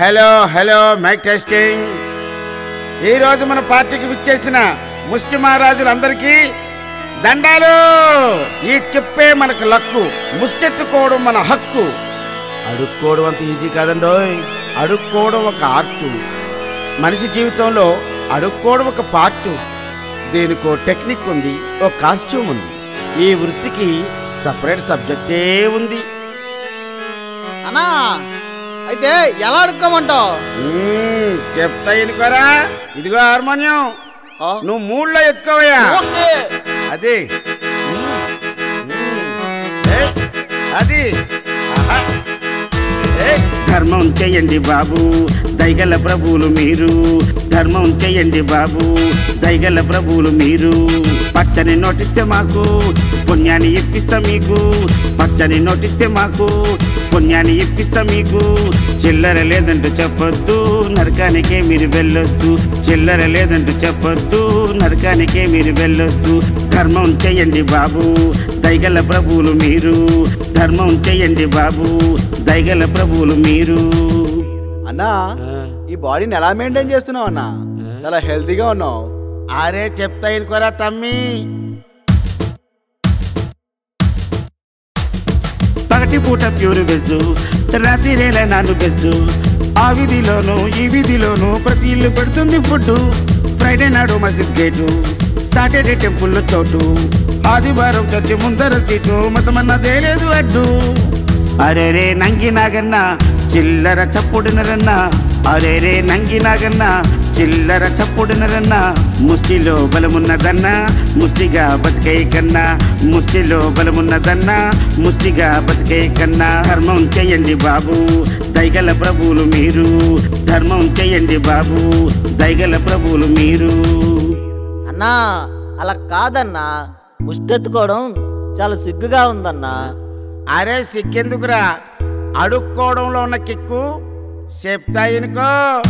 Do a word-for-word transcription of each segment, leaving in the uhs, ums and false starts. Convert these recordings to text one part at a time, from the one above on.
Hello hello mic testing. ఈరోజు మన పార్టీకి విచ్చేసిన ముష్టి మహారాజులందరికీ దండాలు. ఈ చెప్పే మనకు లక్కు, ముష్టెత్తుకోవడం మన హక్కు. అడుక్కోవడం అంత ఈజీ కాదండోయ్. అడుక్కోవడం ఒక ఆర్టు. మనిషి జీవితంలో అడుక్కోవడం ఒక పార్టు. దీనికో టెక్నిక్ ఉంది, ఓ కాస్ట్యూమ్ ఉంది. ఈ వృత్తికి సపరేట్ సబ్జెక్టే ఉంది. అన్నా అయితే ఎలా అడుక్కోమంటావు? చెప్తా ఎనుకోరా. ఇదిగో హార్మోనియం, నువ్వు మూడులో ఎత్తుకోవయ్యా. అది అది ధర్మం చెయ్యండి బాబు, దయగల ప్రభువులు మీరు. ధర్మం చెయ్యండి బాబు, దయగల ప్రభువులు మీరు. పచ్చని నోటిస్తే మాకు పుణ్యాన్ని ఇప్పిస్తా మీకు. పచ్చని నోటిస్తే మాకు పుణ్యాన్ని ఇప్పిస్తా మీకు. చిల్లర లేదంటూ చెప్పొద్దు, నరకానికే మీరు వెళ్ళొద్దు. చిల్లర లేదంటూ చెప్పొద్దు, నరకానికే మీరు వెళ్ళొద్దు. ధర్మం చెయ్యండి బాబు, దయగల ప్రభువులు మీరు. ధర్మం చెయ్యండి బాబు, దయగల ప్రభువులు మీరు. అన్నా ఈ బాడీని ఎలా మెయింటైన్ చేస్తున్నావు అన్నా? చాలా హెల్తీగా ఉన్నావు. అరే చెప్తా ఇనుకోరా తమ్మి. పగటి పూట ప్యూర్ వెజ్, రాత్రిరేల నాన్ వెజ్. ఆ విధిలోను ఈ విధిలోను ప్రతి ఇల్లు పెడుతుంది ఫుడ్. ఫ్రైడే నాడు మసీద్ గేటు, సాటర్డే టెంపుల్లో చోటు, ఆదివారం చర్చి ముందర సీటు. మతమన్నదే లేదు అడ్డు. అరే రే నంగి నాగన్న చిల్లర చప్పుడునరన్న. అరే రే నంగి నాగన్న చిల్లర చప్పుడునరన్న. ముష్టిలో బలమున్నదన్న, ముష్టిగా బతికే కన్నా. ముష్టిలో బలమున్నదన్న, ముష్టిగా బతికే కన్నా. ధర్మం చెయ్యండి బాబు, దయగల ప్రభువులు మీరు. ధర్మం చెయ్యండి బాబు, దయగల ప్రభువులు మీరు. అన్నా అలా కాదన్నా, ముష్టెత్తుకోవడం చాలా సిగ్గుగా ఉందన్నా. అరే సిగ్గెందుకురా, అడుక్కోవడంలో ఉన్న కిక్కు చెప్తా ఎనుకో.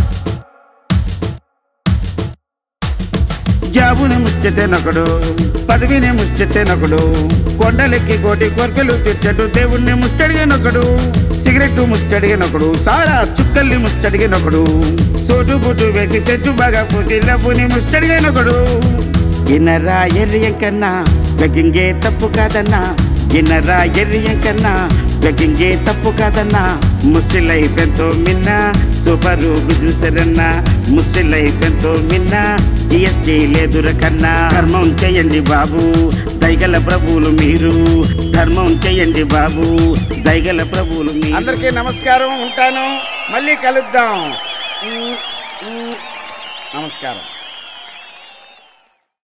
జాబుని ముచ్చెతేనొకడు, పదవిని ముచ్చెతేనొకడు, కొండలెక్కి కోటి కోరికలు తెచ్చడు దేవుణ్ణి ముచ్చడిగినొకడు. సిగరెట్ ముచ్చడిగినొకడు, సారా చుక్కల్ని ముచ్చడిగినొకడు, సోటు బుట్టు వేసి సెట్టు బాగా పూసి లవ్వుని ముచ్చడిగినొకడు. ఇన్నరా ఎర్రియం కన్నా బెగ్గింగే తప్పు కాదన్నా. ఇన్నరా ఎర్రియం కన్నా బెగ్గింగే తప్పు కాదన్నా. ముస్టి లైఫ్ ఎంతో మిన్న, సూపరు బిజినెస్ రన్నా. ముస్టి లైఫ్ ఎంతో మిన్న, జిఎస్టీ లేదుర కన్నా. ధర్మం చెయ్యండి బాబు, దయగల ప్రభువులు మీరు. ధర్మం చెయ్యండి బాబు, దయగల ప్రభువులు మీరు. అందరికీ నమస్కారం, ఉంటాను. మళ్ళీ కలుద్దాం. నమస్కారం.